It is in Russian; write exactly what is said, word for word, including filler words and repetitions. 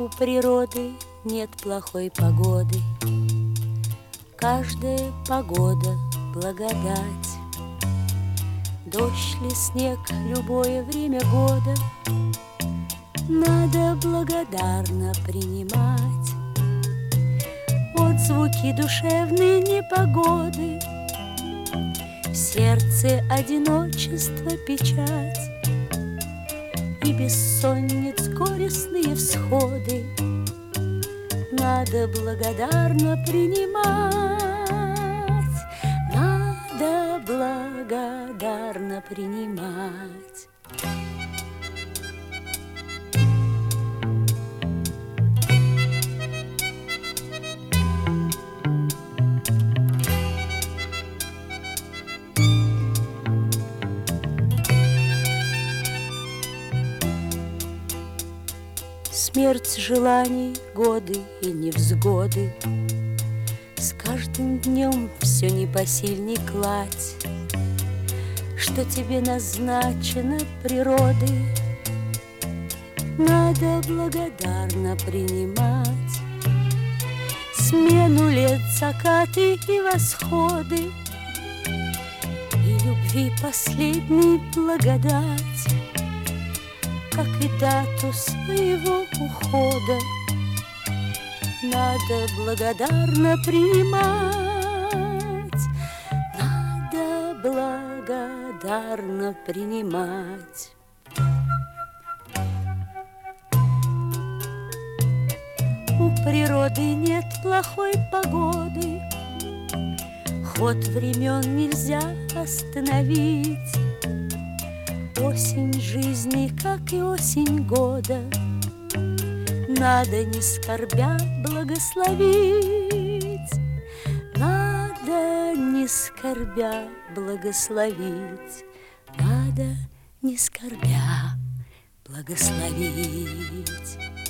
У природы нет плохой погоды, каждая погода — благодать. Дождь ли, снег, любое время года надо благодарно принимать. Отзвуки душевной непогоды, в сердце одиночество, печать и бессонниц горестные всходы надо благодарно принимать. Надо благодарно принимать. Смерть желаний, годы и невзгоды, с каждым днем все непосильней кладь, что тебе назначено природой, надо благодарно принимать. Смену лет, закаты и восходы, и любви последней благодать, как и дату своего ухода надо благодарно принимать. Надо благодарно принимать. У природы нет плохой погоды, ход времен нельзя остановить. Осень жизни, как и осень года, надо не скорбя благословить. Надо не скорбя благословить. Надо не скорбя благословить.